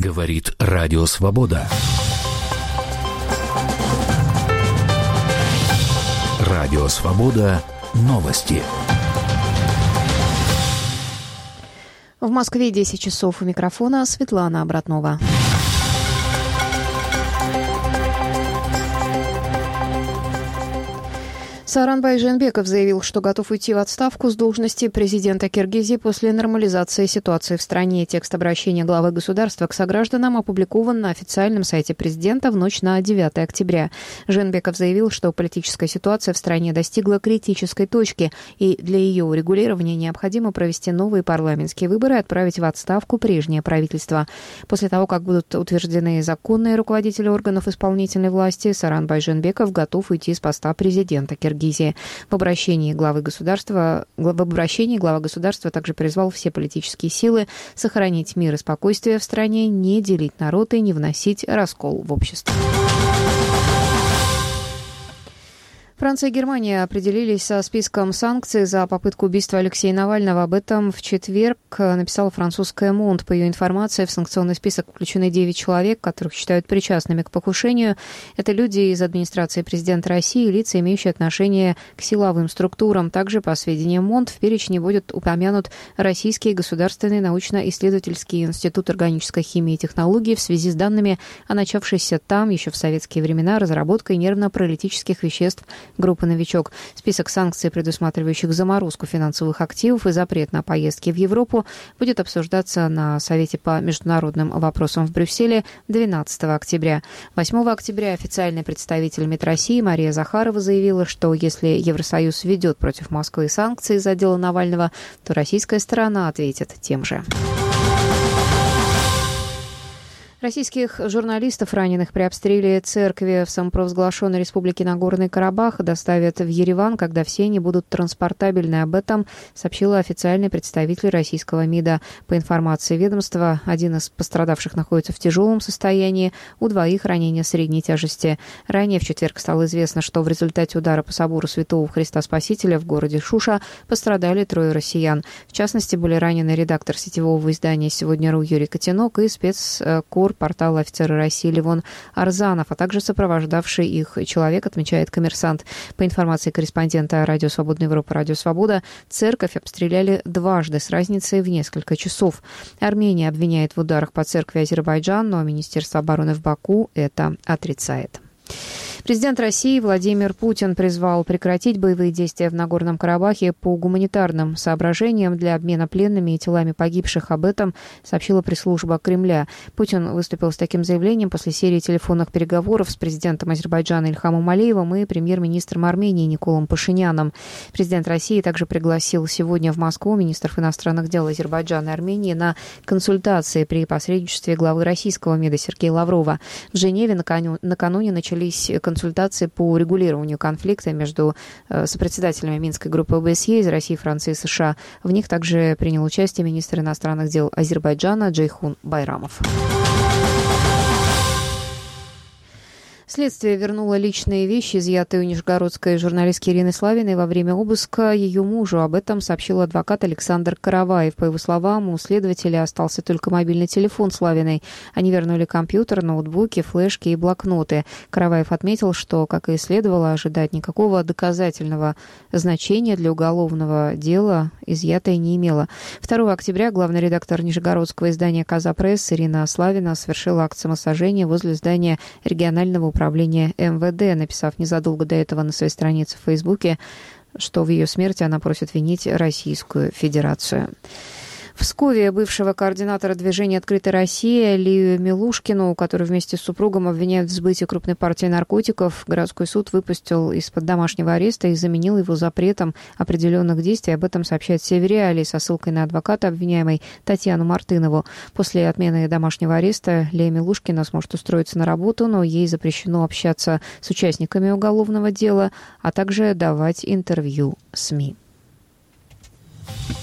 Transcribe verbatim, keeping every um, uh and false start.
Говорит Радио Свобода. Радио Свобода. Новости. В Москве десять часов. У микрофона Светлана Обратнова. Сооронбай Жээнбеков заявил, что готов уйти в отставку с должности президента Киргизии после нормализации ситуации в стране. Текст обращения главы государства к согражданам опубликован на официальном сайте президента в ночь на девятое октября. Жээнбеков заявил, что политическая ситуация в стране достигла критической точки, и для ее урегулирования необходимо провести новые парламентские выборы и отправить в отставку прежнее правительство. После того, как будут утверждены законные руководители органов исполнительной власти, Сооронбай Жээнбеков готов уйти с поста президента Киргизии. В обращении главы государства, в обращении глава государства также призвал все политические силы сохранить мир и спокойствие в стране, не делить народ и не вносить раскол в общество. Франция и Германия определились со списком санкций за попытку убийства Алексея Навального. Об этом в четверг написала французская «Монд». По ее информации, в санкционный список включены девять человек, которых считают причастными к покушению. Это люди из администрации президента России и лица, имеющие отношение к силовым структурам. Также, по сведениям «Монд», в перечне будет упомянут Российский государственный научно-исследовательский институт органической химии и технологий в связи с данными о начавшейся там еще в советские времена разработкой нервно-паралитических веществ группы «Новичок». Список санкций, предусматривающих заморозку финансовых активов и запрет на поездки в Европу, будет обсуждаться на Совете по международным вопросам в Брюсселе двенадцатого октября. восьмого октября официальный представитель МИД России Мария Захарова заявила, что если Евросоюз введет против Москвы санкции из-за дела Навального, то российская сторона ответит тем же. Российских журналистов, раненых при обстреле церкви в самопровозглашенной республике Нагорный Карабах, доставят в Ереван, когда все они будут транспортабельны. Об этом сообщила официальный представитель российского МИДа. По информации ведомства, один из пострадавших находится в тяжелом состоянии, у двоих ранения средней тяжести. Ранее в четверг стало известно, что в результате удара по собору Святого Христа Спасителя в городе Шуша пострадали трое россиян. В частности, были ранены редактор сетевого издания «Сегодня.ру» Юрий Котенок и спецкор портала «Офицеры России» Левон Арзанов, а также сопровождавший их человек, отмечает «Коммерсант». По информации корреспондента Радио Свободная Европа «Радио Свобода», церковь обстреляли дважды с разницей в несколько часов. Армения обвиняет в ударах по церкви Азербайджан, но Министерство обороны в Баку это отрицает. Президент России Владимир Путин призвал прекратить боевые действия в Нагорном Карабахе по гуманитарным соображениям для обмена пленными и телами погибших. Об этом сообщила пресс-служба Кремля. Путин выступил с таким заявлением после серии телефонных переговоров с президентом Азербайджана Ильхамом Алиевым и премьер-министром Армении Николом Пашиняном. Президент России также пригласил сегодня в Москву министров иностранных дел Азербайджана и Армении на консультации при посредничестве главы российского МИДа Сергея Лаврова. В Женеве накануне, накануне начались консультации консультации по урегулированию конфликта между э, сопредседателями Минской группы ОБСЕ из России, Франции и США. В них также принял участие министр иностранных дел Азербайджана Джейхун Байрамов. Следствие вернуло личные вещи, изъятые у нижегородской журналистки Ирины Славиной во время обыска ее мужу. Об этом сообщил адвокат Александр Караваев. По его словам, у следователя остался только мобильный телефон Славиной. Они вернули компьютер, ноутбуки, флешки и блокноты. Караваев отметил, что, как и следовало ожидать, никакого доказательного значения для уголовного дела изъятое не имело. второго октября главный редактор нижегородского издания «Коза Пресс» Ирина Славина совершила акт самосожжения возле здания регионального управления управления эм вэ дэ, написав незадолго до этого на своей странице в Фейсбуке, что в ее смерти она просит винить Российскую Федерацию. В Пскове бывшего координатора движения «Открытая Россия» Лию Милушкину, который вместе с супругом обвиняют в сбытии крупной партии наркотиков, городской суд выпустил из-под домашнего ареста и заменил его запретом определенных действий. Об этом сообщает «Севериалии» со ссылкой на адвоката обвиняемой Татьяну Мартынову. После отмены домашнего ареста Лия Милушкина сможет устроиться на работу, но ей запрещено общаться с участниками уголовного дела, а также давать интервью СМИ.